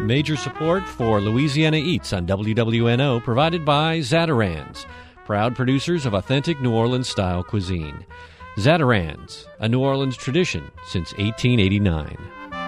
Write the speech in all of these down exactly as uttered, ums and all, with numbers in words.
Major support for Louisiana Eats on W W N O provided by Zatarain's, proud producers of authentic New Orleans-style cuisine. Zatarain's, a New Orleans tradition since eighteen eighty-nine.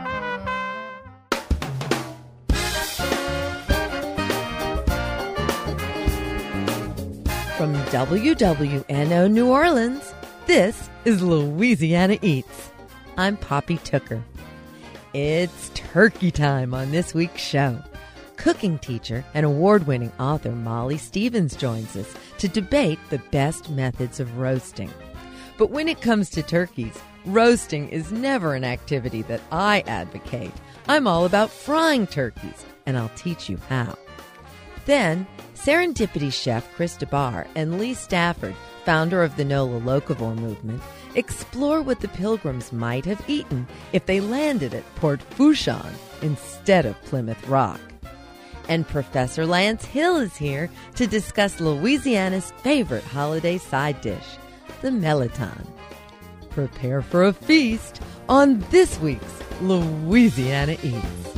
From W W N O New Orleans, this is Louisiana Eats. I'm Poppy Tooker. It's turkey time on this week's show. Cooking teacher and award-winning author Molly Stevens joins us to debate the best methods of roasting. But when it comes to turkeys, roasting is never an activity that I advocate. I'm all about frying turkeys, and I'll teach you how. Then, Serendipity chef Chris DeBar and Lee Stafford, founder of the NOLA Locavore movement, explore what the Pilgrims might have eaten if they landed at Port Fourchon instead of Plymouth Rock. And Professor Lance Hill is here to discuss Louisiana's favorite holiday side dish, the Melitone. Prepare for a feast on this week's Louisiana Eats.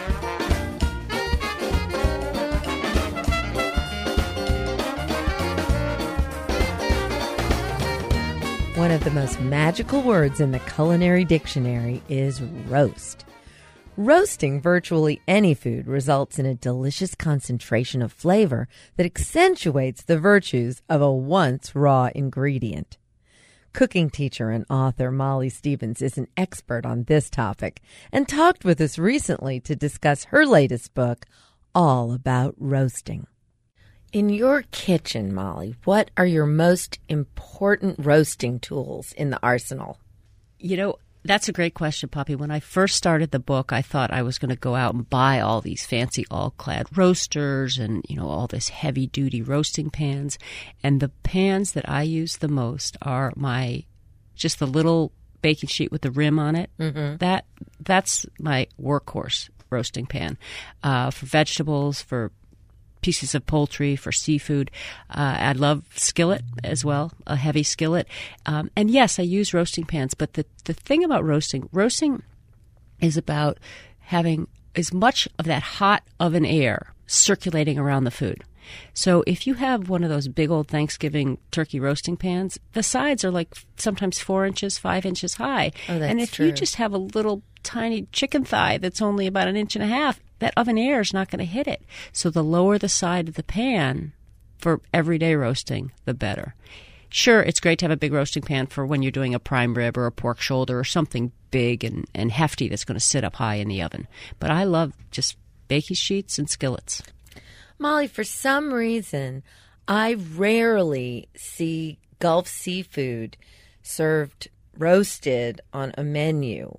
One of the most magical words in the culinary dictionary is roast. Roasting virtually any food results in a delicious concentration of flavor that accentuates the virtues of a once raw ingredient. Cooking teacher and author Molly Stevens is an expert on this topic and talked with us recently to discuss her latest book, all about roasting. In your kitchen, Molly, what are your most important roasting tools in the arsenal? You know, that's a great question, Poppy. When I first started the book, I thought I was going to go out and buy all these fancy all-clad roasters and, you know, all this heavy-duty roasting pans. And the pans that I use the most are my, just the little baking sheet with the rim on it. Mm-hmm. That That's my workhorse roasting pan uh, for vegetables, for pieces of poultry, for seafood. Uh, I love skillet as well, a heavy skillet. Um, and yes, I use roasting pans, but the, the thing about roasting, roasting is about having as much of that hot oven air circulating around the food. So if you have one of those big old Thanksgiving turkey roasting pans, the sides are like sometimes four inches, five inches high. Oh, that's and if true. you just have a little tiny chicken thigh that's only about an inch and a half, that oven air is not going to hit it. So the lower the side of the pan for everyday roasting, the better. Sure, it's great to have a big roasting pan for when you're doing a prime rib or a pork shoulder or something big and, and hefty that's going to sit up high in the oven. But I love just baking sheets and skillets. Molly, for some reason, I rarely see Gulf seafood served roasted on a menu.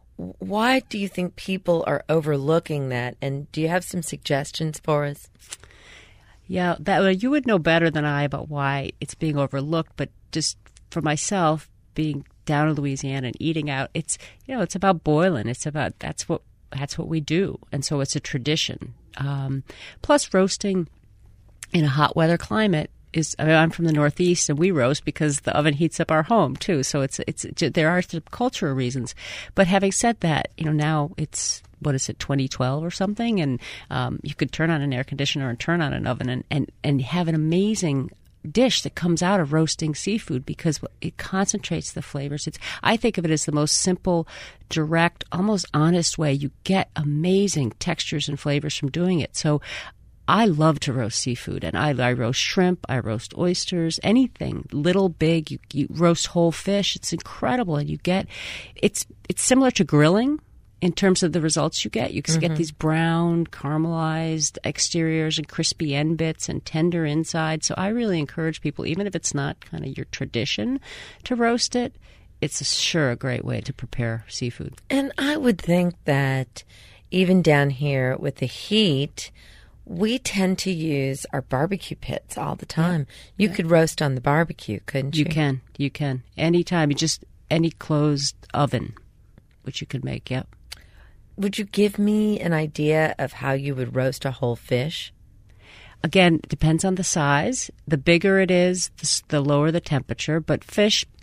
Why do you think people are overlooking that? And do you have some suggestions for us? Yeah, that well, you would know better than I about why it's being overlooked. But just for myself, being down in Louisiana and eating out, it's you know, it's about boiling. It's about that's what that's what we do, and so it's a tradition. Um, plus, roasting in a hot weather climate is. I mean, I'm from the Northeast, and we roast because the oven heats up our home too. So it's it's there are some cultural reasons. But having said that, you know, now it's what is it, twenty twelve or something, and um, you could turn on an air conditioner and turn on an oven and and, and have an amazing dish that comes out of roasting seafood because it concentrates the flavors. It's I think of it as the most simple, direct, almost honest way. You get amazing textures and flavors from doing it. So I love to roast seafood, and I, I roast shrimp, I roast oysters, anything, little, big. You, you roast whole fish. It's incredible, and you get it's it's similar to grilling in terms of the results you get. You mm-hmm. get these brown, caramelized exteriors and crispy end bits and tender inside. So I really encourage people, even if it's not kind of your tradition to roast it, it's a, sure a great way to prepare seafood. And I would think that even down here with the heat, we tend to use our barbecue pits all the time. You yeah. could roast on the barbecue, couldn't you? You can. You can. Anytime. You just, any closed oven, which you could make, yep. Would you give me an idea of how you would roast a whole fish? Again, it depends on the size. The bigger it is, the, the lower the temperature. But fish,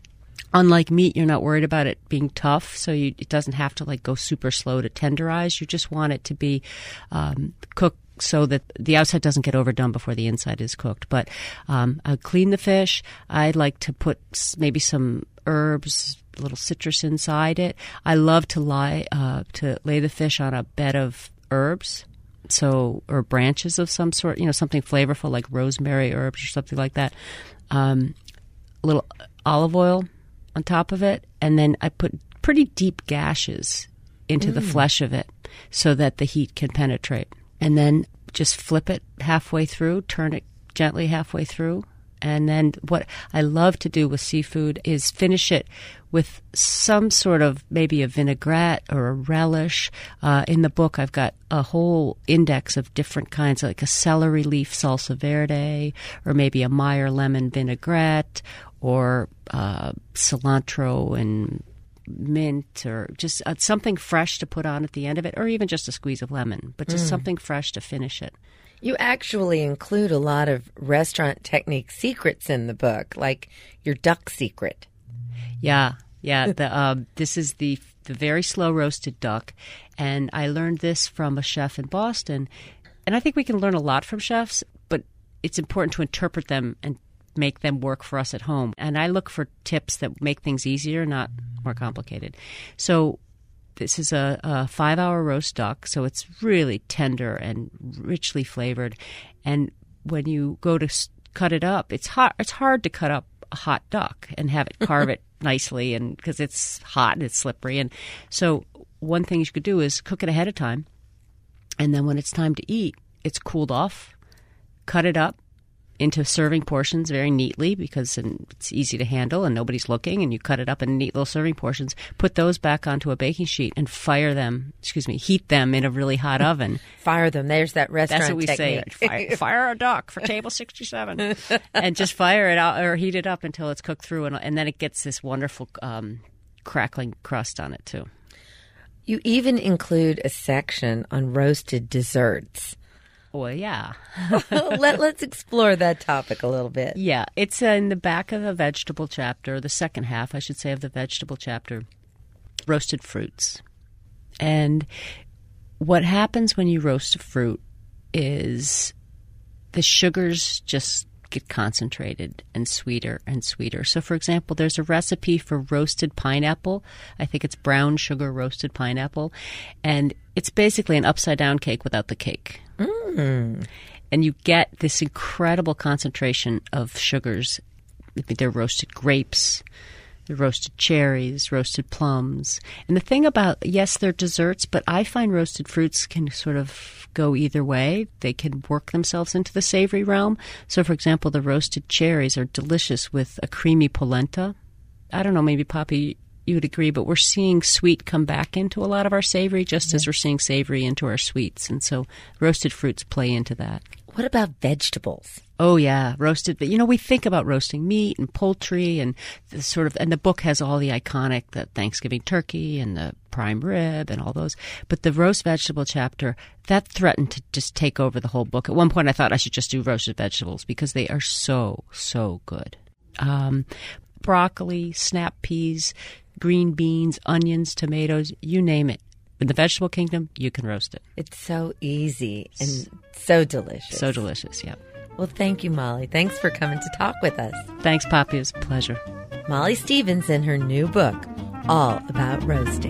Unlike meat, you're not worried about it being tough, so you, it doesn't have to like go super slow to tenderize. You just want it to be um, cooked so that the outside doesn't get overdone before the inside is cooked. But um, I clean the fish. I like to put maybe some herbs, a little citrus inside it. I love to lie uh, to lay the fish on a bed of herbs, so or branches of some sort. You know, something flavorful like rosemary herbs or something like that. Um, a little olive oil on top of it, and then I put pretty deep gashes into mm. the flesh of it so that the heat can penetrate. And then just flip it halfway through, turn it gently halfway through. And then what I love to do with seafood is finish it with some sort of maybe a vinaigrette or a relish. Uh, in the book, I've got a whole index of different kinds, like a celery leaf salsa verde, or maybe a Meyer lemon vinaigrette, or uh, cilantro and mint, or just uh, something fresh to put on at the end of it, or even just a squeeze of lemon, but just mm. something fresh to finish it. You actually include a lot of restaurant technique secrets in the book, like your duck secret. Yeah, yeah. The, uh, this is the the very slow roasted duck, and I learned this from a chef in Boston. And I think we can learn a lot from chefs, but it's important to interpret them and make them work for us at home. And I look for tips that make things easier, not more complicated. So this is a, a five-hour roast duck, so it's really tender and richly flavored. And when you go to s- cut it up, it's hard. It's hard to cut up a hot duck and have it carve it nicely, and because it's hot and it's slippery. And so one thing you could do is cook it ahead of time, and then when it's time to eat, it's cooled off. Cut it up into serving portions very neatly, because it's easy to handle and nobody's looking, and you cut it up in neat little serving portions, put those back onto a baking sheet and fire them, excuse me, heat them in a really hot oven. Fire them. There's that restaurant That's what we technique. say. Fire, fire a duck for table sixty-seven. And just fire it out or heat it up until it's cooked through, and, and then it gets this wonderful um, crackling crust on it too. You even include a section on roasted desserts. Well, yeah. Let, let's explore that topic a little bit. Yeah, it's uh, in the back of the vegetable chapter, the second half, I should say, of the vegetable chapter, roasted fruits. And what happens when you roast a fruit is the sugars just get concentrated and sweeter and sweeter. So, for example, there's a recipe for roasted pineapple. I think it's brown sugar roasted pineapple. And it's basically an upside-down cake without the cake. Mm. And you get this incredible concentration of sugars. They're roasted grapes, they're roasted cherries, roasted plums. And the thing about, yes, they're desserts, but I find roasted fruits can sort of go either way. They can work themselves into the savory realm. So, for example, the roasted cherries are delicious with a creamy polenta. I don't know, maybe, Poppy, you would agree, but we're seeing sweet come back into a lot of our savory, just yeah. as we're seeing savory into our sweets. And so roasted fruits play into that. What about vegetables? Oh, yeah, roasted. You know, we think about roasting meat and poultry, and the sort of, and the book has all the iconic, the Thanksgiving turkey and the prime rib and all those. But the roast vegetable chapter, that threatened to just take over the whole book. At one point, I thought I should just do roasted vegetables because they are so, so good. Um, broccoli, snap peas, green beans, onions, tomatoes, you name it. In the vegetable kingdom, you can roast it. It's so easy and so delicious. So delicious, yeah. Well, thank you, Molly. Thanks for coming to talk with us. Thanks, Poppy. It was a pleasure. Molly Stevens and her new book, All About Roasting.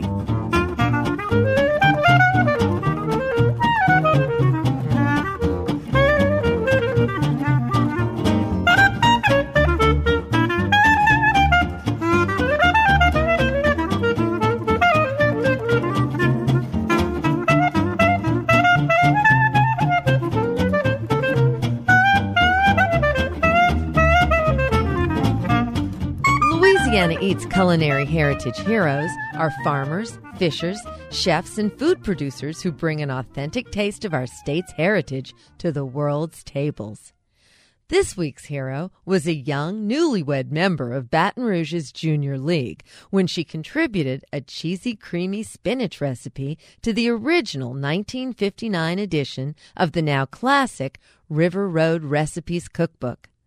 Louisiana Eats culinary heritage heroes are farmers, fishers, chefs, and food producers who bring an authentic taste of our state's heritage to the world's tables. This week's hero was a young, newlywed member of Baton Rouge's Junior League when she contributed a cheesy, creamy spinach recipe to the original nineteen fifty-nine edition of the now classic River Road Recipes Cookbook.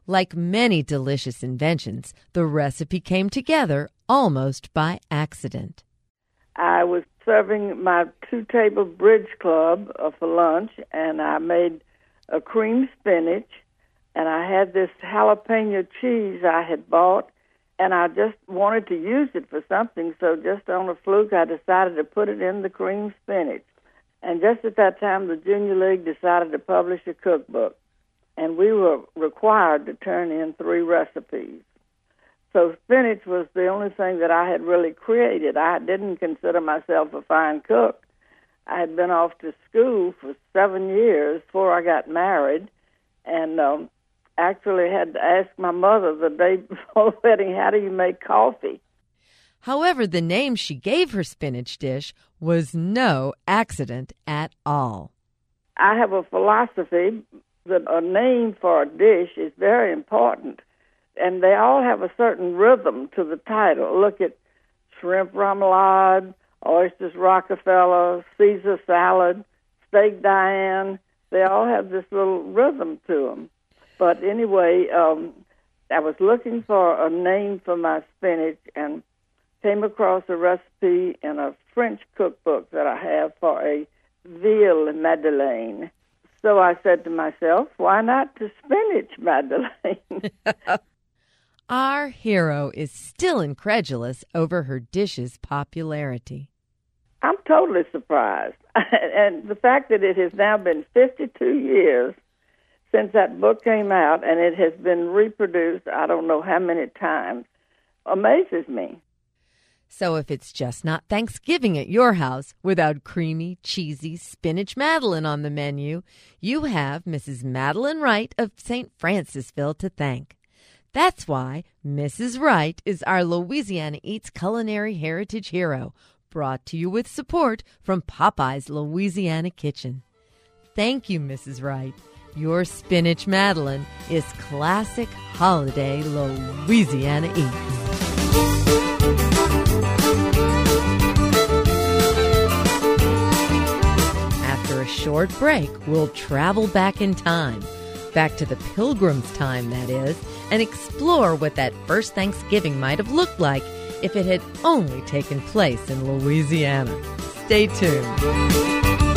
Like many delicious inventions, the recipe came together almost by accident. I was serving my two-table bridge club uh, for lunch, and I made a cream spinach, and I had this jalapeno cheese I had bought, and I just wanted to use it for something, so just on a fluke, I decided to put it in the cream spinach. And just at that time, the Junior League decided to publish a cookbook, and we were required to turn in three recipes. So spinach was the only thing that I had really created. I didn't consider myself a fine cook. I had been off to school for seven years before I got married, and um, actually had to ask my mother the day before the wedding, how do you make coffee? However, the name she gave her spinach dish was no accident at all. I have a philosophy that a name for a dish is very important, and they all have a certain rhythm to the title. Look at shrimp remoulade, oysters Rockefeller, Caesar salad, steak Diane. They all have this little rhythm to them. But anyway, um, I was looking for a name for my spinach and came across a recipe in a French cookbook that I have for a veal madeleine. So I said to myself, why not to spinach madeleine? Our hero is still incredulous over her dish's popularity. I'm totally surprised. And the fact that it has now been fifty-two years since that book came out, and it has been reproduced I don't know how many times, amazes me. So if it's just not Thanksgiving at your house without creamy, cheesy spinach madeleine on the menu, you have Missus Madeline Wright of Saint Francisville to thank. That's why Missus Wright is our Louisiana Eats culinary heritage hero, brought to you with support from Popeye's Louisiana Kitchen. Thank you, Missus Wright. Your spinach madeleine is classic holiday Louisiana Eats. After a short break, we'll travel back in time, back to the Pilgrims' time, that is, and explore what that first Thanksgiving might have looked like if it had only taken place in Louisiana. Stay tuned.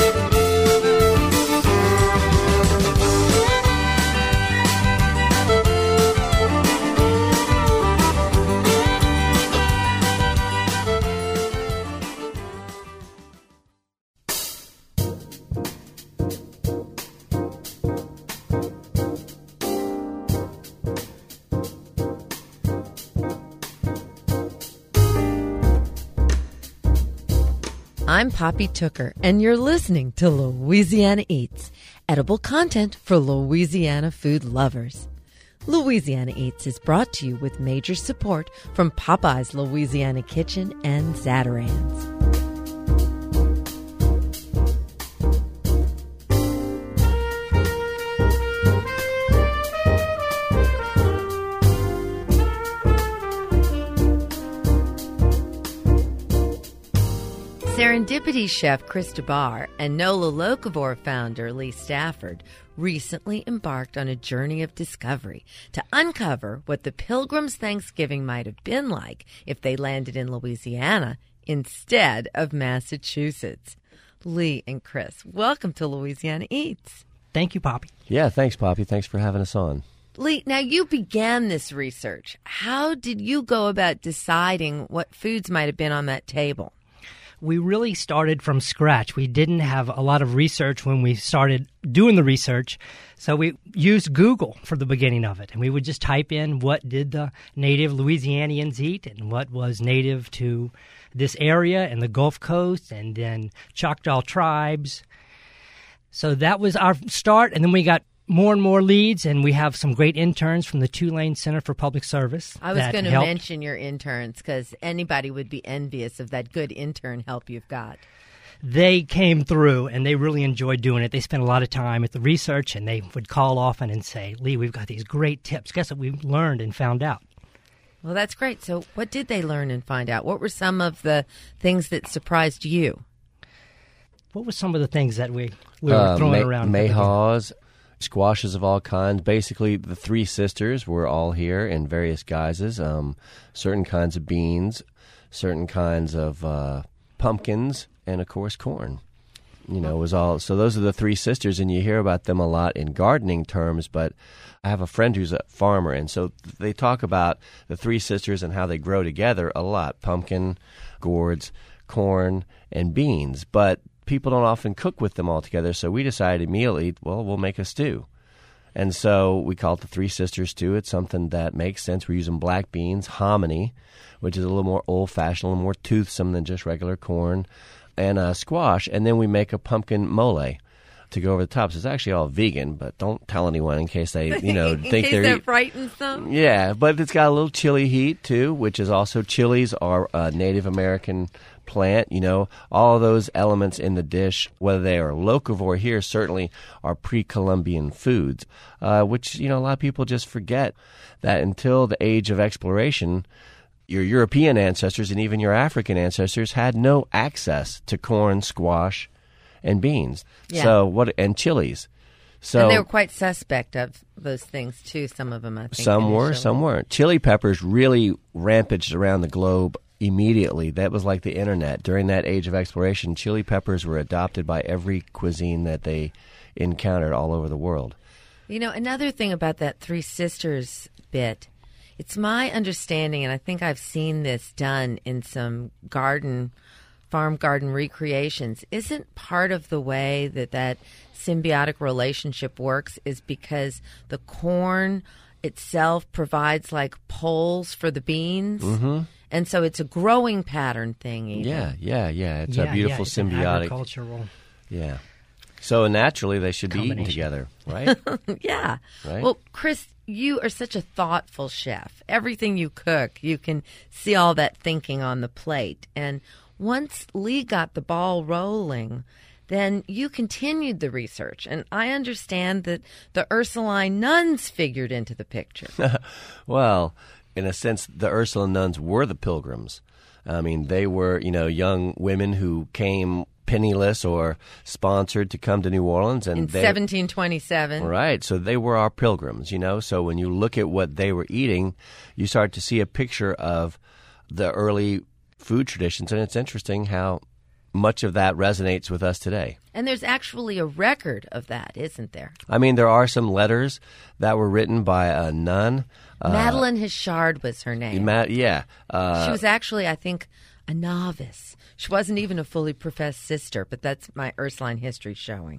I'm Poppy Tooker, and you're listening to Louisiana Eats, edible content for Louisiana food lovers. Louisiana Eats is brought to you with major support from Popeye's Louisiana Kitchen and Zatarain's. Serendipity chef Chris DeBar and NOLA Locavore founder Lee Stafford recently embarked on a journey of discovery to uncover what the Pilgrims' Thanksgiving might have been like if they landed in Louisiana instead of Massachusetts. Lee and Chris, welcome to Louisiana Eats. Thank you, Poppy. Yeah, thanks, Poppy. Thanks for having us on. Lee, now you began this research. How did you go about deciding what foods might have been on that table? We really started from scratch. We didn't have a lot of research when we started doing the research, so we used Google for the beginning of it. And we would just type in what did the native Louisianians eat and what was native to this area and the Gulf Coast and then Choctaw tribes. So that was our start, and then we got more and more leads, and we have some great interns from the Tulane Center for Public Service. I was going to helped. mention your interns because anybody would be envious of that good intern help you've got. They came through, and they really enjoyed doing it. They spent a lot of time at the research, and they would call often and say, Lee, we've got these great tips. Guess what we've learned and found out? Well, that's great. So what did they learn and find out? What were some of the things that surprised you? What were some of the things that we, we were uh, throwing ma- around? Mayhaws. squashes of all kinds. Basically, the three sisters were all here in various guises. Um, certain kinds of beans, certain kinds of uh, pumpkins, and of course corn. You know, it was all. So those are the three sisters, and you hear about them a lot in gardening terms. But I have a friend who's a farmer, and so they talk about the three sisters and how they grow together a lot: pumpkin, gourds, corn, and beans. But people don't often cook with them all together, so we decided immediately, well, we'll make a stew. And so we call it the Three Sisters Stew. It's something that makes sense. We're using black beans, hominy, which is a little more old-fashioned, a little more toothsome than just regular corn, and uh, squash, and then we make a pumpkin mole to go over the top. So it's actually all vegan, but don't tell anyone in case they, you know, in think case they're... that frightens them. Yeah, but it's got a little chili heat, too, which is also chilies are a Native American plant. You know, all of those elements in the dish, whether they are locavore here, certainly are pre-Columbian foods, uh, which, you know, a lot of people just forget that until the age of exploration, your European ancestors and even your African ancestors had no access to corn, squash, and beans. Yeah. So what and chilies. So And they were quite suspect of those things, too, some of them, I think. Some were, initially. some weren't. Chili peppers really rampaged around the globe immediately. That was like the internet. During that age of exploration, chili peppers were adopted by every cuisine that they encountered all over the world. You know, another thing about that Three Sisters bit, it's my understanding, and I think I've seen this done in some garden, farm garden recreations, isn't part of the way that that symbiotic relationship works is because the corn itself provides like poles for the beans? Mm-hmm. And so it's a growing pattern thing, even. Yeah, yeah, yeah. It's yeah, a beautiful yeah, it's an symbiotic. agricultural. Yeah. So naturally, they should be eaten Combination. together, right? Yeah. Right. Well, Chris, you are such a thoughtful chef. Everything you cook, you can see all that thinking on the plate. And once Lee got the ball rolling, then you continued the research. And I understand that the Ursuline nuns figured into the picture. Well, in a sense, the Ursuline nuns were the pilgrims. I mean, they were, you know, young women who came penniless or sponsored to come to New Orleans. And In they, seventeen twenty-seven. Right. So they were our pilgrims, you know. So when you look at what they were eating, you start to see a picture of the early food traditions. And it's interesting how much of that resonates with us today. And there's actually a record of that, isn't there? I mean, there are some letters that were written by a nun. Uh, Madeline Hichard was her name. Ma- yeah. Uh, She was actually, I think, a novice. She wasn't even a fully professed sister, but that's my Ursuline history showing.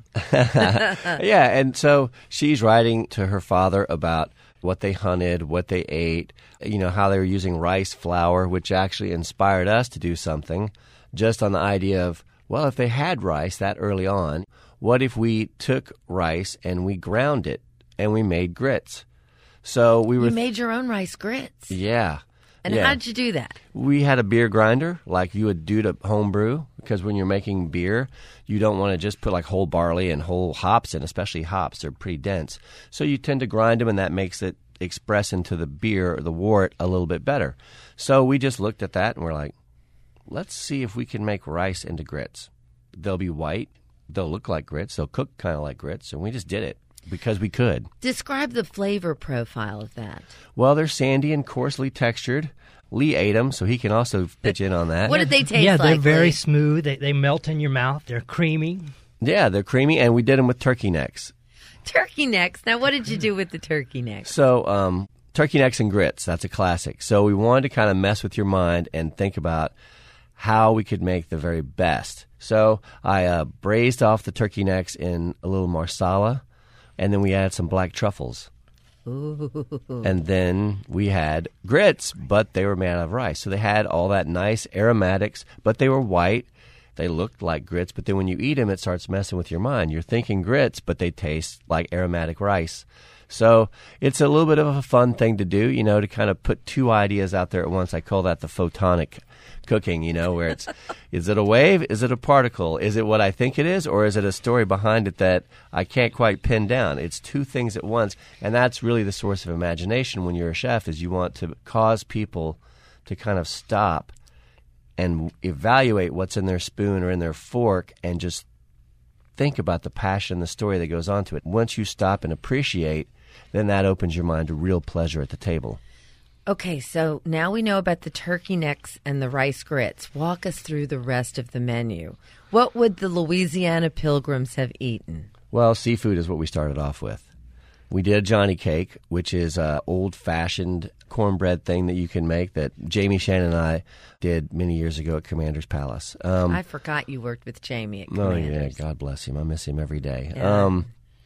yeah, and so she's writing to her father about what they hunted, what they ate, you know, how they were using rice flour, which actually inspired us to do something just on the idea of, well, if they had rice that early on, what if we took rice and we ground it and we made grits? So we were... You made your own rice grits. Yeah. And yeah. how'd you do that? We had a beer grinder like you would do to home brew, because when you're making beer, you don't want to just put like whole barley and whole hops in, especially hops. They're pretty dense. So you tend to grind them, and that makes it express into the beer or the wort a little bit better. So we just looked at that and we're like, let's see if we can make rice into grits. They'll be white. They'll look like grits. They'll cook kind of like grits. And we just did it because we could. Describe the flavor profile of that. Well, they're sandy and coarsely textured. Lee ate them, so he can also pitch in on that. What did they taste yeah, like? they're very Lee? smooth. They, they melt in your mouth. They're creamy. Yeah, they're creamy, and we did them with turkey necks. Turkey necks. Now, what did you do with the turkey necks? So, um, turkey necks and grits, that's a classic. So we wanted to kind of mess with your mind and think about how we could make the very best. So I uh, braised off the turkey necks in a little marsala, and then we added some black truffles. Ooh. And then we had grits, but they were made out of rice. So they had all that nice aromatics, but they were white. They looked like grits, but then when you eat them, it starts messing with your mind. You're thinking grits, but they taste like aromatic rice. So it's a little bit of a fun thing to do, you know, to kind of put two ideas out there at once. I call that the photonic cooking, you know, where it's, is it a wave? Is it a particle? Is it what I think it is? Or is it a story behind it that I can't quite pin down? It's two things at once. And that's really the source of imagination when you're a chef, is you want to cause people to kind of stop and evaluate what's in their spoon or in their fork and just think about the passion, the story that goes on to it. Once you stop and appreciate, then that opens your mind to real pleasure at the table. Okay, so now we know about the turkey necks and the rice grits. Walk us through the rest of the menu. What would the Louisiana Pilgrims have eaten? Well, seafood is what we started off with. We did a Johnny cake, which is an old-fashioned cornbread thing that you can make that Jamie Shannon and I did many years ago at Commander's Palace. Um, I forgot you worked with Jamie at oh, Commander's. yeah, God bless him. I miss him every day. Yeah. Um,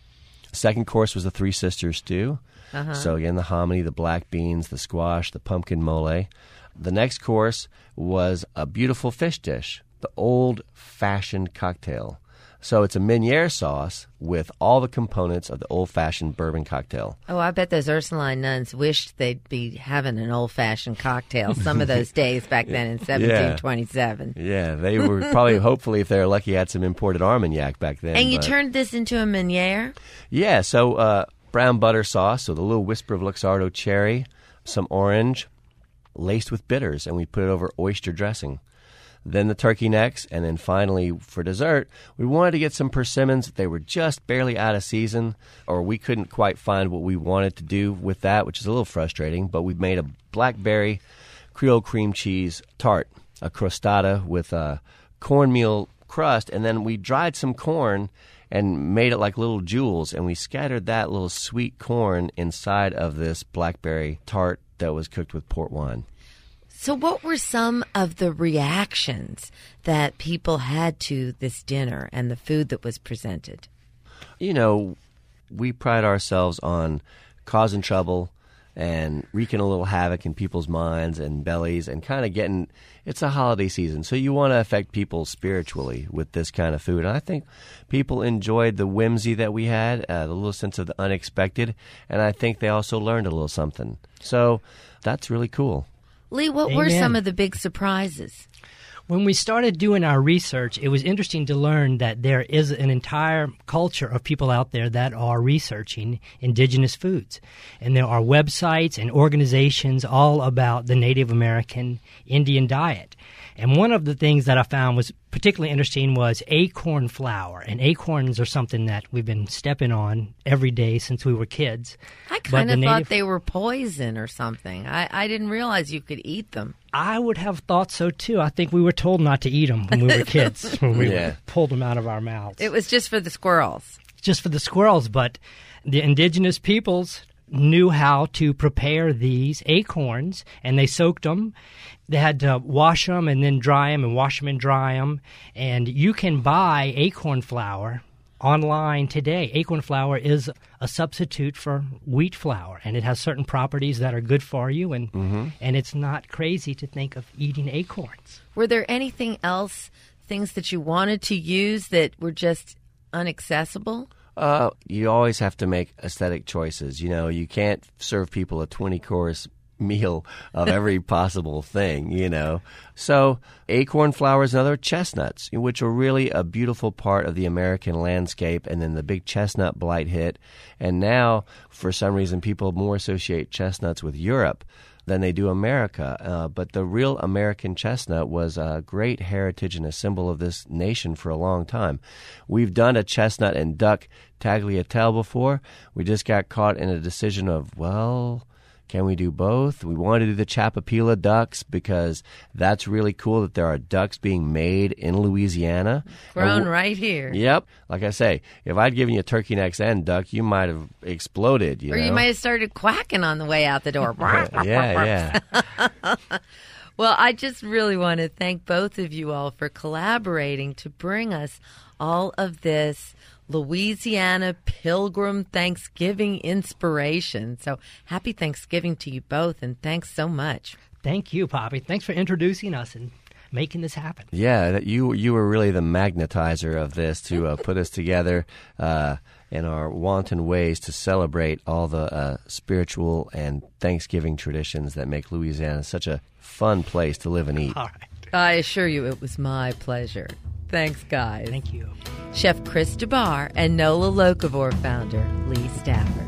second course was the Three Sisters stew. Uh-huh. So, again, the hominy, the black beans, the squash, the pumpkin mole. The next course was a beautiful fish dish, the old-fashioned cocktail. So it's a Meunier sauce with all the components of the old-fashioned bourbon cocktail. Oh, I bet those Ursuline nuns wished they'd be having an old-fashioned cocktail some of those days back then in seventeen twenty-seven. Yeah, they were probably, hopefully, if they were lucky, had some imported Armagnac back then. And you but... turned this into a Meunier? Yeah, so uh, brown butter sauce, so the little whisper of Luxardo cherry, some orange, laced with bitters, and we put it over oyster dressing. Then the turkey necks, and then finally, for dessert, we wanted to get some persimmons. They were just barely out of season, or we couldn't quite find what we wanted to do with that, which is a little frustrating, but we made a blackberry Creole cream cheese tart, a crostata with a cornmeal crust, and then we dried some corn and made it like little jewels, and we scattered that little sweet corn inside of this blackberry tart that was cooked with port wine. So what were some of the reactions that people had to this dinner and the food that was presented? You know, we pride ourselves on causing trouble and wreaking a little havoc in people's minds and bellies and kind of getting, it's a holiday season, so you want to affect people spiritually with this kind of food. And I think people enjoyed the whimsy that we had, uh, the little sense of the unexpected, and I think they also learned a little something. So that's really cool. Lee, what Amen. were some of the big surprises? When we started doing our research, it was interesting to learn that there is an entire culture of people out there that are researching indigenous foods. And there are websites and organizations all about the Native American Indian diet. And one of the things that I found was particularly interesting was acorn flour. And acorns are something that we've been stepping on every day since we were kids. I But kind the of thought native- they were poison or something. I, I didn't realize you could eat them. I would have thought so, too. I think we were told not to eat them when we were kids, when we Yeah. pulled them out of our mouths. It was just for the squirrels. Just for the squirrels, but the indigenous peoples knew how to prepare these acorns, and they soaked them. They had to wash them and then dry them and wash them and dry them. And you can buy acorn flour online today. Acorn flour is a substitute for wheat flour, and it has certain properties that are good for you, and Mm-hmm. and it's not crazy to think of eating acorns. Were there anything else, things that you wanted to use that were just inaccessible? Uh, you always have to make aesthetic choices. You know, you can't serve people a twenty-course meal of every possible thing, you know. So acorn flowers and other chestnuts, which are really a beautiful part of the American landscape, and then the big chestnut blight hit. And now, for some reason, people more associate chestnuts with Europe than they do America. Uh, but the real American chestnut was a great heritage and a symbol of this nation for a long time. We've done a chestnut and duck tagliatelle before. We just got caught in a decision of, well, can we do both? We wanted to do the Chapapila ducks because that's really cool that there are ducks being made in Louisiana. Grown And w- right here. Yep. Like I say, if I'd given you turkey necks and duck, you might have exploded, you Or know? you might have started quacking on the way out the door. yeah, yeah. Well, I just really want to thank both of you all for collaborating to bring us all of this Louisiana Pilgrim Thanksgiving inspiration. So happy Thanksgiving to you both, and thanks so much. Thank you, Poppy. Thanks for introducing us and making this happen. Yeah, that you you were really the magnetizer of this to uh, put us together uh, in our wanton ways to celebrate all the uh, spiritual and Thanksgiving traditions that make Louisiana such a fun place to live and eat. All right. I assure you it was my pleasure. Thanks, guys. Thank you. Chef Chris DeBar and NOLA Locavore founder Lee Stafford.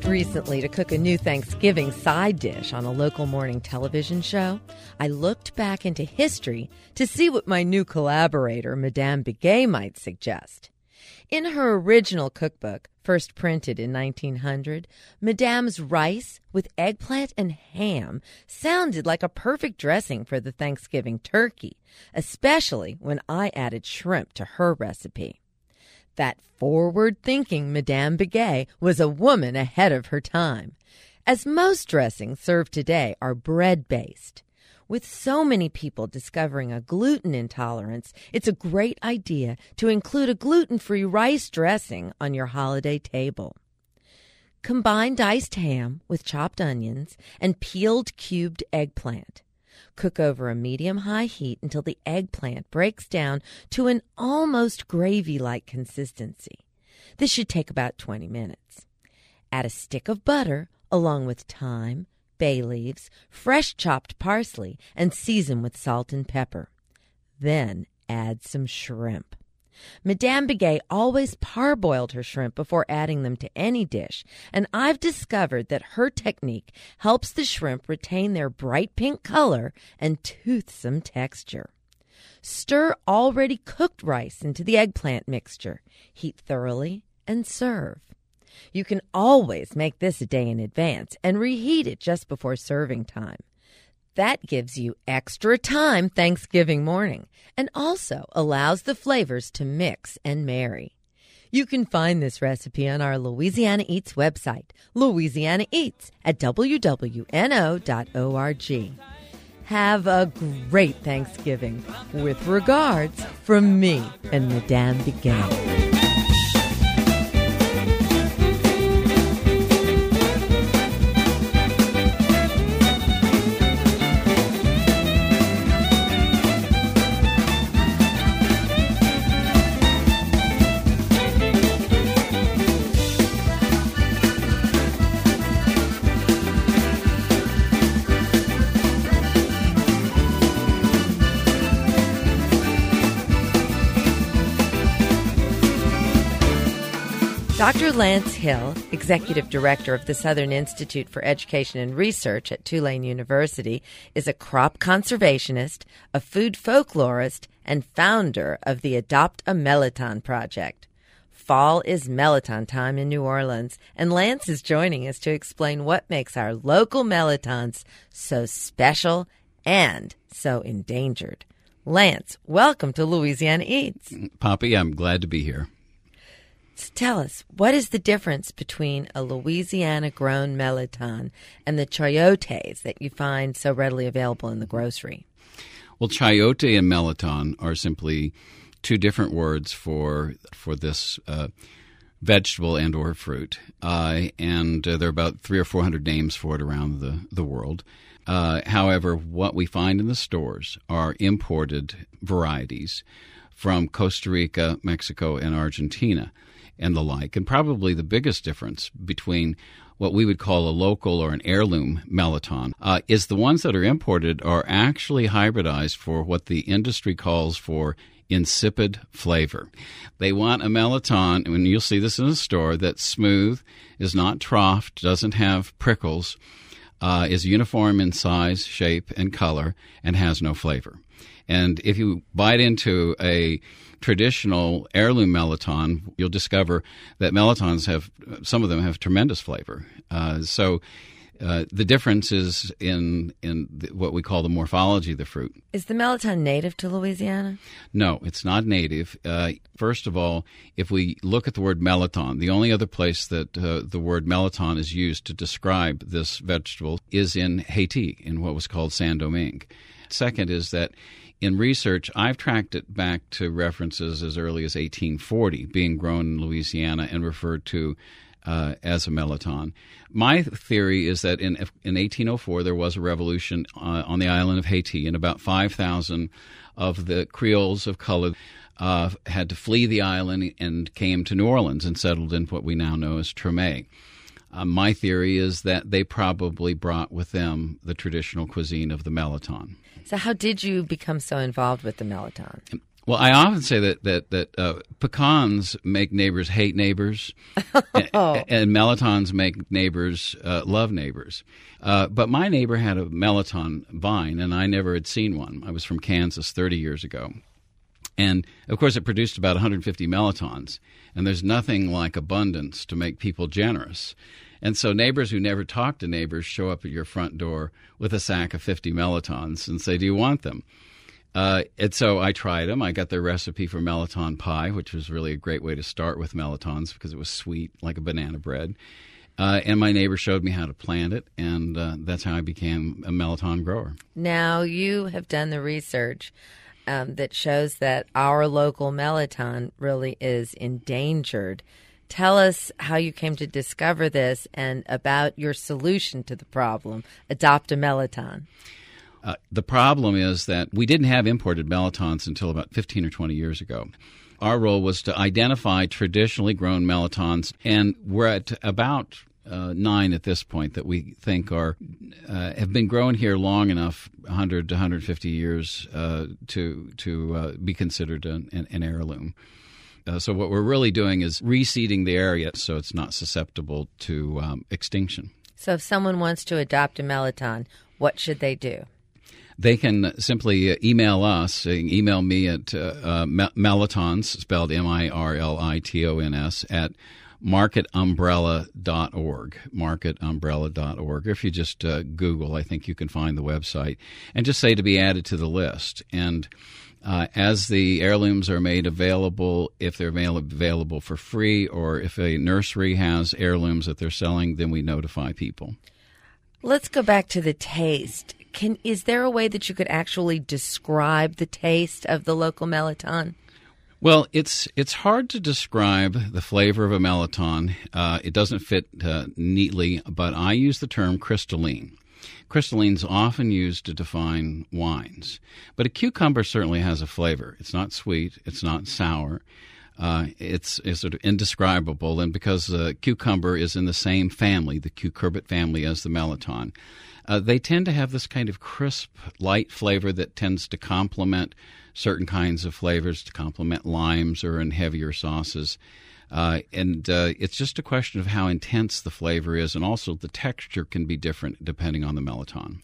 Recently, to cook a new Thanksgiving side dish on a local morning television show, I looked back into history to see what my new collaborator, Madame Begay, might suggest. In her original cookbook, first printed in nineteen hundred, Madame's rice with eggplant and ham sounded like a perfect dressing for the Thanksgiving turkey, especially when I added shrimp to her recipe. That forward-thinking Madame Begay was a woman ahead of her time, as most dressings served today are bread-based. With so many people discovering a gluten intolerance, it's a great idea to include a gluten-free rice dressing on your holiday table. Combine diced ham with chopped onions and peeled cubed eggplant. Cook over a medium-high heat until the eggplant breaks down to an almost gravy-like consistency. This should take about twenty minutes. Add a stick of butter along with thyme, bay leaves, fresh chopped parsley, and season with salt and pepper. Then add some shrimp. Madame Begay always parboiled her shrimp before adding them to any dish, and I've discovered that her technique helps the shrimp retain their bright pink color and toothsome texture. Stir already cooked rice into the eggplant mixture, heat thoroughly, and serve. You can always make this a day in advance and reheat it just before serving time. That gives you extra time Thanksgiving morning and also allows the flavors to mix and marry. You can find this recipe on our Louisiana Eats website, Louisiana Eats at w w n o dot org. Have a great Thanksgiving. With regards, from me and Madame Begay. Doctor Lance Hill, Executive Director of the Southern Institute for Education and Research at Tulane University, is a crop conservationist, a food folklorist, and founder of the Adopt a Melon Project. Fall is Melon time in New Orleans, and Lance is joining us to explain what makes our local melons so special and so endangered. Lance, welcome to Louisiana Eats. Poppy, I'm glad to be here. So tell us, what is the difference between a Louisiana-grown melon and the chayotes that you find so readily available in the grocery? Well, chayote and melon are simply two different words for for this uh, vegetable and or fruit, uh, and uh, there are about three or four hundred names for it around the the world. Uh, however, what we find in the stores are imported varieties from Costa Rica, Mexico, and Argentina, and the like. And probably the biggest difference between what we would call a local or an heirloom melon uh, is the ones that are imported are actually hybridized for what the industry calls for insipid flavor. They want a melon, and you'll see this in a store, that's smooth, is not troughed, doesn't have prickles, uh, is uniform in size, shape, and color, and has no flavor. And if you bite into a traditional heirloom melon, you'll discover that melons have, some of them have tremendous flavor. Uh, so uh, the difference is in in the, what we call the morphology of the fruit. Is the melon native to Louisiana? No, it's not native. Uh, first of all, if we look at the word melon, the only other place that uh, the word melon is used to describe this vegetable is in Haiti, in what was called Saint-Domingue. Second is that in research, I've tracked it back to references as early as eighteen forty, being grown in Louisiana and referred to uh, as a melon. My theory is that in in eighteen oh four, there was a revolution uh, on the island of Haiti, and about five thousand of the Creoles of color uh, had to flee the island and came to New Orleans and settled in what we now know as Treme. Uh, my theory is that they probably brought with them the traditional cuisine of the melon. So how did you become so involved with the melon? Well, I often say that that that uh, pecans make neighbors hate neighbors, and, and melitons make neighbors uh, love neighbors. Uh, but my neighbor had a melaton vine, and I never had seen one. I was from Kansas thirty years ago. And, of course, it produced about one hundred fifty melitons, and there's nothing like abundance to make people generous. And so neighbors who never talk to neighbors show up at your front door with a sack of fifty melitons and say, do you want them? Uh, and so I tried them. I got their recipe for melaton pie, which was really a great way to start with melitons because it was sweet, like a banana bread. Uh, and my neighbor showed me how to plant it, and uh, that's how I became a melaton grower. Now, you have done the research um, that shows that our local melaton really is endangered. Tell us how you came to discover this and about your solution to the problem, Adopt a Melaton. Uh, the problem is that we didn't have imported melitons until about fifteen or twenty years ago. Our role was to identify traditionally grown melitons, and we're at about uh, nine at this point that we think are uh, have been grown here long enough, one hundred to one hundred fifty years, uh, to to uh, be considered an, an, an heirloom. Uh, so what we're really doing is reseeding the area so it's not susceptible to um, extinction. So if someone wants to adopt a melaton, what should they do? They can simply email us. They can email me at uh, uh, melitons, spelled M I R L I T O N S, at market umbrella dot org, market umbrella dot org. If you just uh, Google, I think you can find the website, and just say to be added to the list. And uh, as the heirlooms are made available, if they're available for free, or if a nursery has heirlooms that they're selling, then we notify people. Let's go back to the taste. Can is there a way that you could actually describe the taste of the local melaton? Well, it's it's hard to describe the flavor of a melaton. Uh, it doesn't fit uh, neatly, but I use the term crystalline. Crystalline is often used to define wines, but a cucumber certainly has a flavor. It's not sweet. It's not sour. Uh, it's, it's sort of indescribable, and because the uh, cucumber is in the same family, the cucurbit family, as the melaton, uh, they tend to have this kind of crisp, light flavor that tends to complement certain kinds of flavors, to complement limes or in heavier sauces. Uh, and uh, it's just a question of how intense the flavor is, and also the texture can be different depending on the melaton.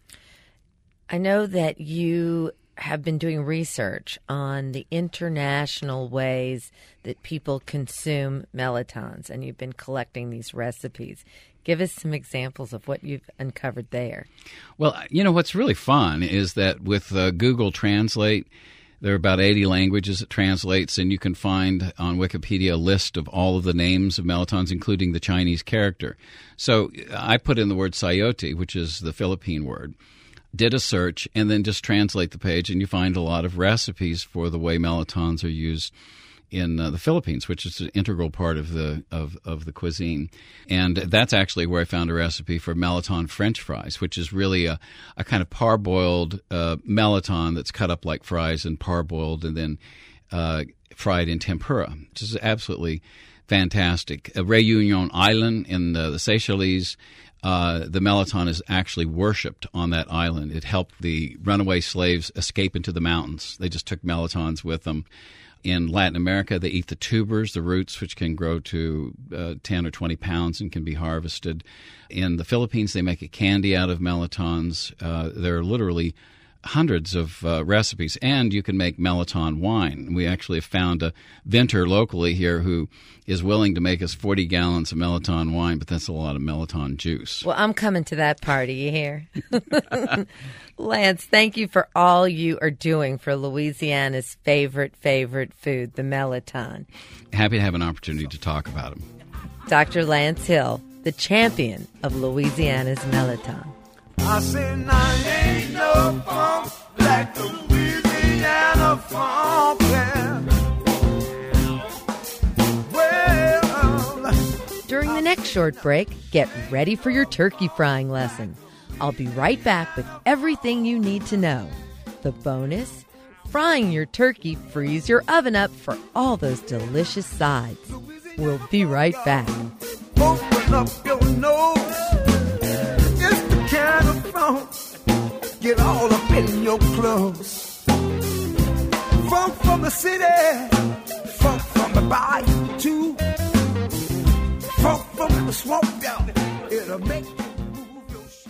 I know that you have been doing research on the international ways that people consume melitons, and you've been collecting these recipes. Give us some examples of what you've uncovered there. Well, you know, what's really fun is that with uh, Google Translate, there are about eighty languages it translates, and you can find on Wikipedia a list of all of the names of melitons, including the Chinese character. So I put in the word sayote, which is the Philippine word, did a search, and then just translate the page, and you find a lot of recipes for the way melitons are used in uh, the Philippines, which is an integral part of the of, of the cuisine. And that's actually where I found a recipe for melaton French fries, which is really a, a kind of parboiled uh, melaton that's cut up like fries and parboiled and then uh, fried in tempura, which is absolutely fantastic. Uh, Réunion Island in the, the Seychelles, Uh, the melaton is actually worshipped on that island. It helped the runaway slaves escape into the mountains. They just took melitons with them. In Latin America, they eat the tubers, the roots, which can grow to uh, ten or twenty pounds and can be harvested. In the Philippines, they make a candy out of melitons. Uh, there are literally hundreds of uh, recipes, and you can make melaton wine. We actually have found a vintner locally here who is willing to make us forty gallons of melaton wine, but that's a lot of melaton juice. Well, I'm coming to that party, you hear? Lance, thank you for all you are doing for Louisiana's favorite, favorite food, the melaton. Happy to have an opportunity to talk about them. Doctor Lance Hill, the champion of Louisiana's melaton. I said, now ain't no funk like the Louisiana funk. Well, during the next short break, get ready for your turkey frying lesson. I'll be right back with everything you need to know. The bonus, frying your turkey frees your oven up for all those delicious sides. We'll be right back. open up your nose. It's the kind of funk get all up in your clothes. Funk from the city, funk from the bayou too. Funk from the swamp down there, it'll make you move your shoes.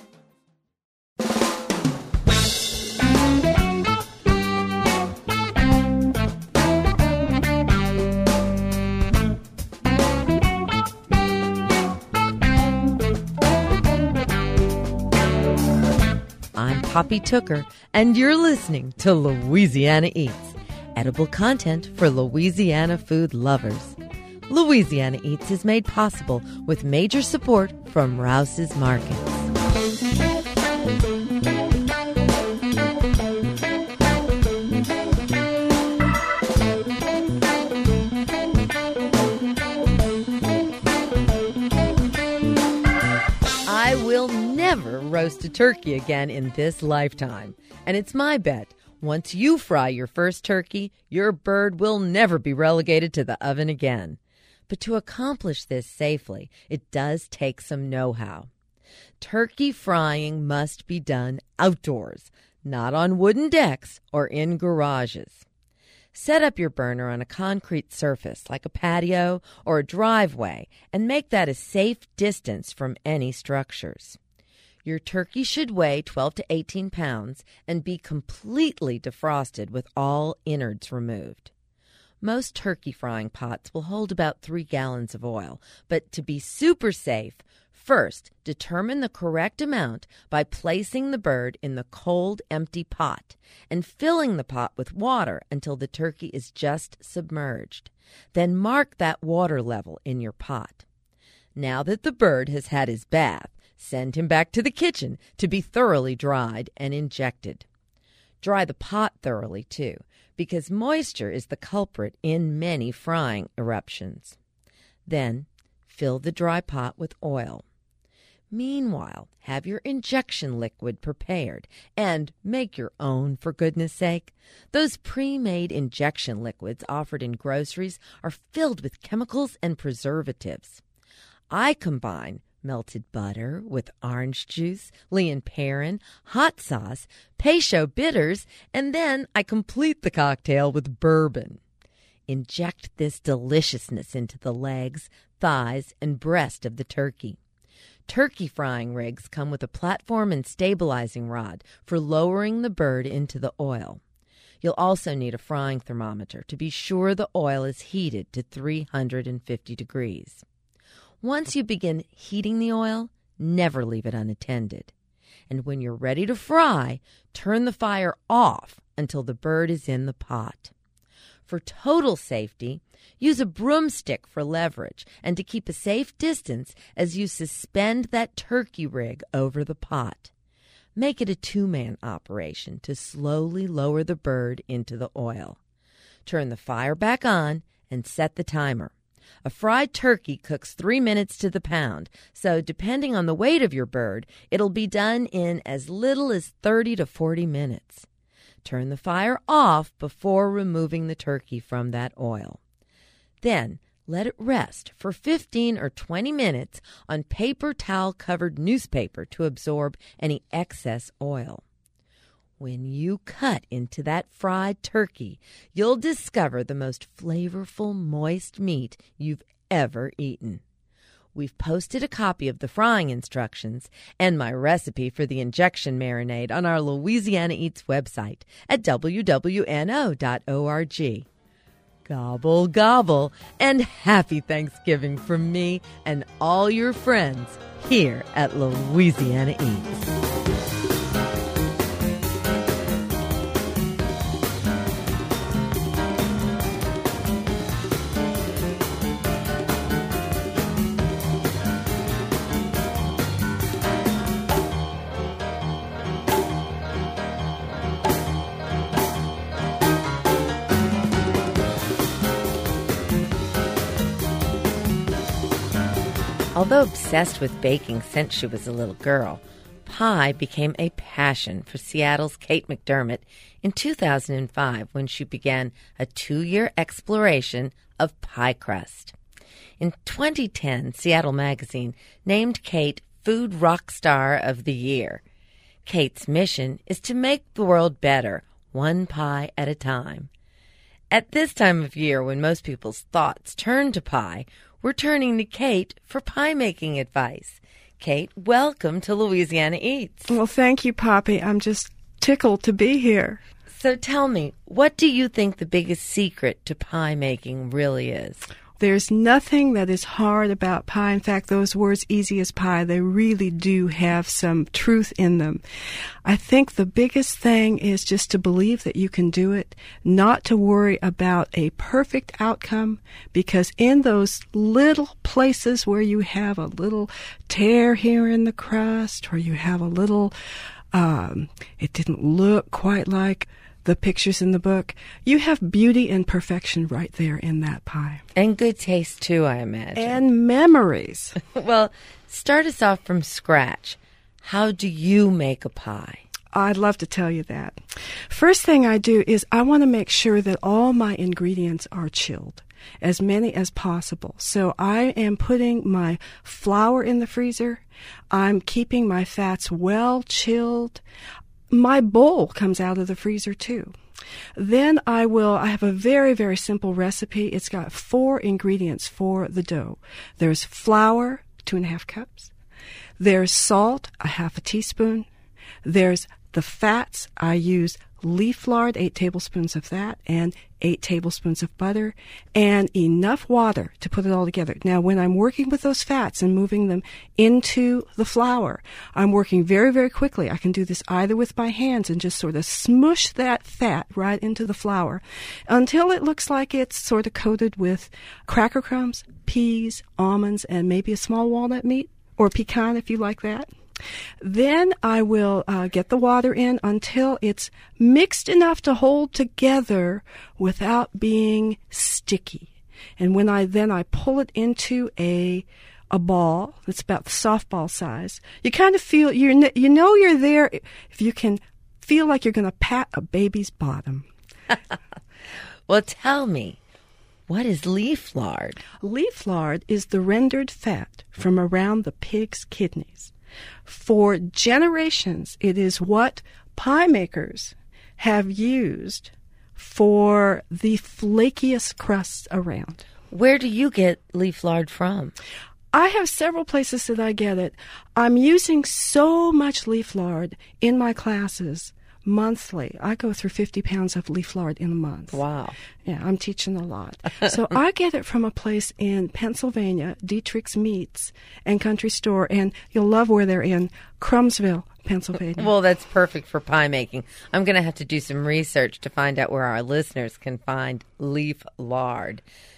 I'm Poppy Tooker, and you're listening to Louisiana Eats, edible content for Louisiana food lovers. Louisiana Eats is made possible with major support from Rouse's Markets. I will never roast a turkey again in this lifetime. And it's my bet, once you fry your first turkey, your bird will never be relegated to the oven again. But to accomplish this safely, it does take some know-how. Turkey frying must be done outdoors, not on wooden decks or in garages. Set up your burner on a concrete surface like a patio or a driveway and make that a safe distance from any structures. Your turkey should weigh twelve to eighteen pounds and be completely defrosted with all innards removed. Most turkey frying pots will hold about three gallons of oil, but to be super safe, first determine the correct amount by placing the bird in the cold, empty pot and filling the pot with water until the turkey is just submerged. Then mark that water level in your pot. Now that the bird has had his bath, send him back to the kitchen to be thoroughly dried and injected. Dry the pot thoroughly, too, because moisture is the culprit in many frying eruptions. Then, fill the dry pot with oil. Meanwhile, have your injection liquid prepared, and make your own, for goodness sake. Those pre-made injection liquids offered in groceries are filled with chemicals and preservatives. I combine melted butter with orange juice, Lea and Perrin, hot sauce, Peychaud bitters, and then I complete the cocktail with bourbon. Inject this deliciousness into the legs, thighs, and breast of the turkey. Turkey frying rigs come with a platform and stabilizing rod for lowering the bird into the oil. You'll also need a frying thermometer to be sure the oil is heated to three hundred fifty degrees. Once you begin heating the oil, never leave it unattended. And when you're ready to fry, turn the fire off until the bird is in the pot. For total safety, use a broomstick for leverage and to keep a safe distance as you suspend that turkey rig over the pot. Make it a two-man operation to slowly lower the bird into the oil. Turn the fire back on and set the timer. A fried turkey cooks three minutes to the pound, so depending on the weight of your bird, it'll be done in as little as thirty to forty minutes. Turn the fire off before removing the turkey from that oil. Then let it rest for fifteen or twenty minutes on paper towel-covered newspaper to absorb any excess oil. When you cut into that fried turkey, you'll discover the most flavorful, moist meat you've ever eaten. We've posted a copy of the frying instructions and my recipe for the injection marinade on our Louisiana Eats website at w w n o dot org. Gobble, gobble, and happy Thanksgiving from me and all your friends here at Louisiana Eats. Although obsessed with baking since she was a little girl, pie became a passion for Seattle's Kate McDermott in two thousand five when she began a two-year exploration of pie crust. In twenty ten, Seattle Magazine named Kate Food Rock Star of the Year. Kate's mission is to make the world better, one pie at a time. At this time of year, when most people's thoughts turn to pie, we're turning to Kate for pie-making advice. Kate, welcome to Louisiana Eats. Well, thank you, Poppy. I'm just tickled to be here. So tell me, what do you think the biggest secret to pie making really is? There's nothing that is hard about pie. In fact, those words, easy as pie, they really do have some truth in them. I think the biggest thing is just to believe that you can do it, not to worry about a perfect outcome, because in those little places where you have a little tear here in the crust, or you have a little, um, it didn't look quite like the pictures in the book, you have beauty and perfection right there in that pie. And good taste, too, I imagine. And memories. Well, start us off from scratch. How do you make a pie? I'd love to tell you that. First thing I do is I want to make sure that all my ingredients are chilled, as many as possible. So I am putting my flour in the freezer. I'm keeping my fats well chilled. My bowl comes out of the freezer, too. Then I will, I have a very, very simple recipe. It's got four ingredients for the dough. There's flour, two and a half cups. There's salt, a half a teaspoon. There's the fats. I use leaf lard, eight tablespoons of that, and eight tablespoons of butter, and enough water to put it all together. Now, when I'm working with those fats and moving them into the flour, I'm working very, very quickly. I can do this either with my hands and just sort of smush that fat right into the flour until it looks like it's sort of coated with cracker crumbs, peas, almonds, and maybe a small walnut meat, or pecan if you like that. Then I will uh, get the water in until it's mixed enough to hold together without being sticky. And when I then I pull it into a a ball that's about the softball size, you kind of feel you you know you're there if you can feel like you're going to pat a baby's bottom. Well, tell me, what is leaf lard? Leaf lard is the rendered fat from around the pig's kidneys. For generations, it is what pie makers have used for the flakiest crusts around. Where do you get leaf lard from? I have several places that I get it. I'm using so much leaf lard in my classes monthly. I go through fifty pounds of leaf lard in a month. Wow. Yeah, I'm teaching a lot. So I get it from a place in Pennsylvania, Dietrich's Meats and Country Store, and you'll love where they're in, Crumbsville, Pennsylvania. Well, that's perfect for pie making. I'm going to have to do some research to find out where our listeners can find leaf lard.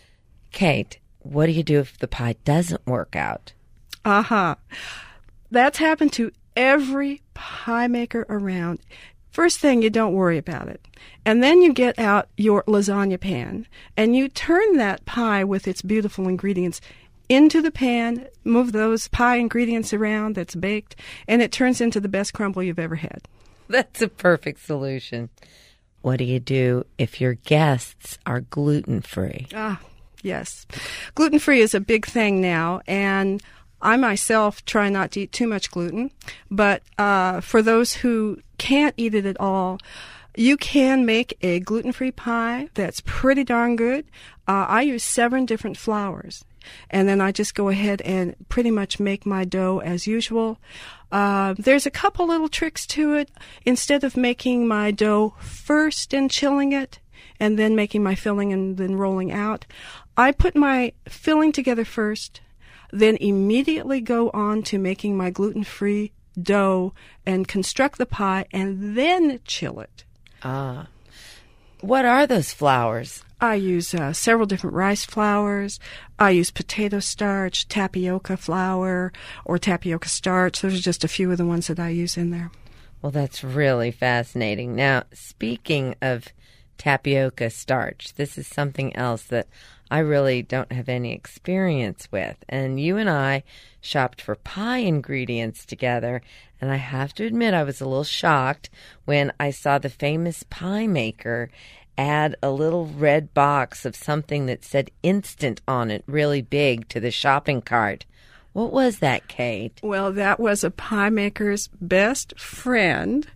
Kate, what do you do if the pie doesn't work out? Uh-huh. That's happened to every pie maker around. First thing, you don't worry about it. And then you get out your lasagna pan, and you turn that pie with its beautiful ingredients into the pan, move those pie ingredients around that's baked, and it turns into the best crumble you've ever had. That's a perfect solution. What do you do if your guests are gluten-free? Ah, yes. Gluten-free is a big thing now, and I myself try not to eat too much gluten, but uh, for those who can't eat it at all, you can make a gluten-free pie that's pretty darn good. Uh, I use seven different flours, and then I just go ahead and pretty much make my dough as usual. Uh, there's a couple little tricks to it. Instead of making my dough first and chilling it, and then making my filling and then rolling out, I put my filling together first, then immediately go on to making my gluten-free dough and construct the pie and then chill it. Ah. What are those flours? I use uh, several different rice flours. I use potato starch, tapioca flour, or tapioca starch. Those are just a few of the ones that I use in there. Well, that's really fascinating. Now, speaking of tapioca starch, this is something else that I really don't have any experience with. And you and I shopped for pie ingredients together, and I have to admit I was a little shocked when I saw the famous pie maker add a little red box of something that said instant on it really big to the shopping cart. What was that, Kate? Well, that was a pie maker's best friend.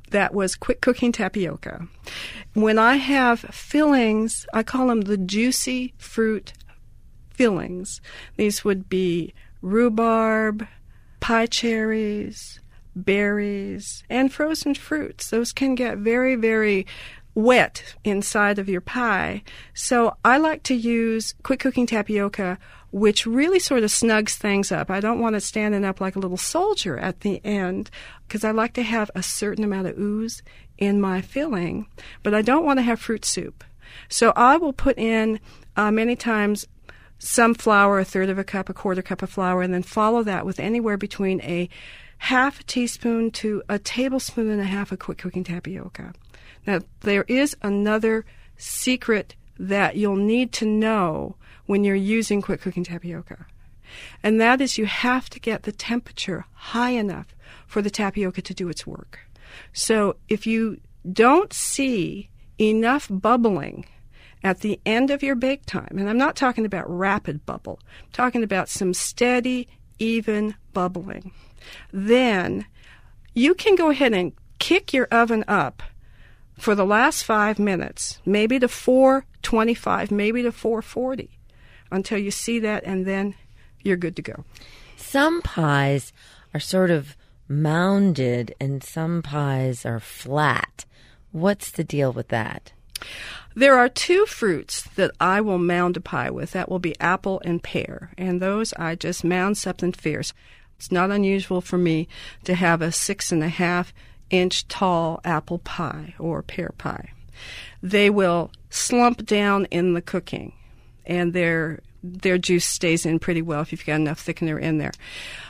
that was quick cooking tapioca. When I have fillings, I call them the juicy fruit fillings. These would be rhubarb, pie cherries, berries, and frozen fruits. Those can get very, very wet inside of your pie. So I like to use quick cooking tapioca, which really sort of snugs things up. I don't want it standing up like a little soldier at the end, because I like to have a certain amount of ooze in my filling, but I don't want to have fruit soup. So I will put in uh, many times some flour, a third of a cup, a quarter cup of flour, and then follow that with anywhere between a half a teaspoon to a tablespoon and a half of quick cooking tapioca. Now, there is another secret that you'll need to know when you're using quick cooking tapioca, and that is you have to get the temperature high enough for the tapioca to do its work. So if you don't see enough bubbling at the end of your bake time, and I'm not talking about rapid bubble, I'm talking about some steady, even bubbling, then you can go ahead and kick your oven up for the last five minutes, maybe to four twenty-five, maybe to four forty, until you see that, and then you're good to go. Some pies are sort of mounded and some pies are flat. What's the deal with that? There are two fruits that I will mound a pie with. That will be apple and pear, and those I just mound something fierce. It's not unusual for me to have a six and a half inch tall apple pie or pear pie. They will slump down in the cooking, and their their juice stays in pretty well if you've got enough thickener in there.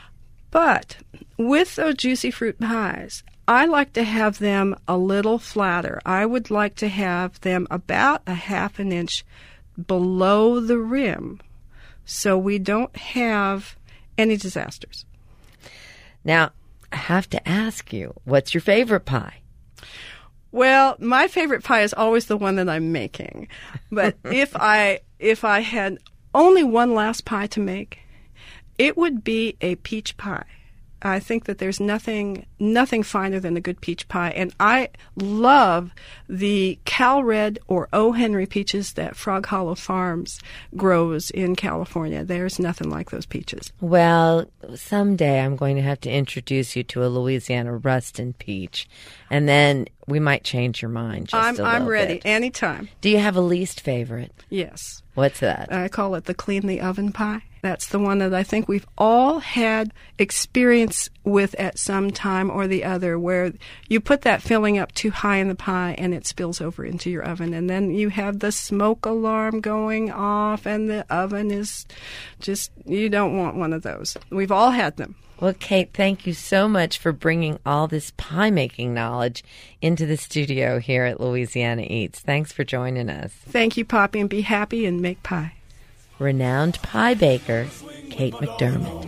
But with those juicy fruit pies, I like to have them a little flatter. I would like to have them about a half an inch below the rim, so we don't have any disasters. Now, I have to ask you, what's your favorite pie? Well, my favorite pie is always the one that I'm making. But if I if I had only one last pie to make, it would be a peach pie. I think that there's nothing nothing finer than a good peach pie, and I love the Cal Red or O. Henry peaches that Frog Hollow Farms grows in California. There's nothing like those peaches. Well, someday I'm going to have to introduce you to a Louisiana Ruston peach, and then we might change your mind just I'm, a little I'm ready bit. anytime. Do you have a least favorite? Yes. What's that? I call it the clean the oven pie. That's the one that I think we've all had experience with at some time or the other, where you put that filling up too high in the pie and it spills over into your oven, and then you have the smoke alarm going off and the oven is just, you don't want one of those. We've all had them. Well, Kate, thank you so much for bringing all this pie-making knowledge into the studio here at Louisiana Eats. Thanks for joining us. Thank you, Poppy, and be happy and make pie. Renowned pie baker, Kate McDermott.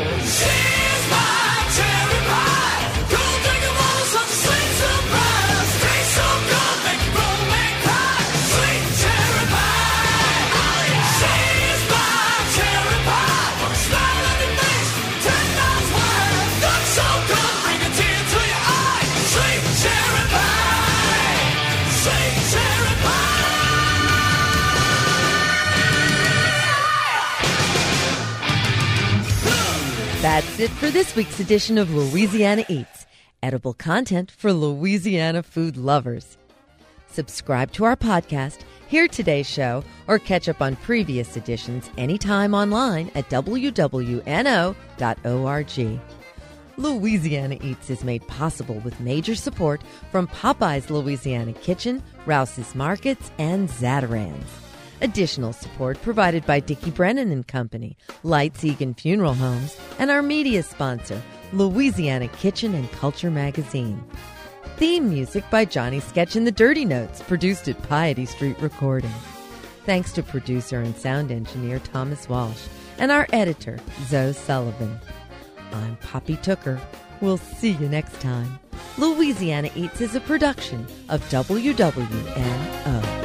That's it for this week's edition of Louisiana Eats, edible content for Louisiana food lovers. Subscribe to our podcast, hear today's show, or catch up on previous editions anytime online at w w n o dot org. Louisiana Eats is made possible with major support from Popeye's Louisiana Kitchen, Rouse's Markets, and Zatarain's. Additional support provided by Dickie Brennan and Company, Lights Egan Funeral Homes, and our media sponsor, Louisiana Kitchen and Culture Magazine. Theme music by Johnny Sketch and the Dirty Notes, produced at Piety Street Recording. Thanks to producer and sound engineer Thomas Walsh and our editor, Zoe Sullivan. I'm Poppy Tooker. We'll see you next time. Louisiana Eats is a production of W W N O.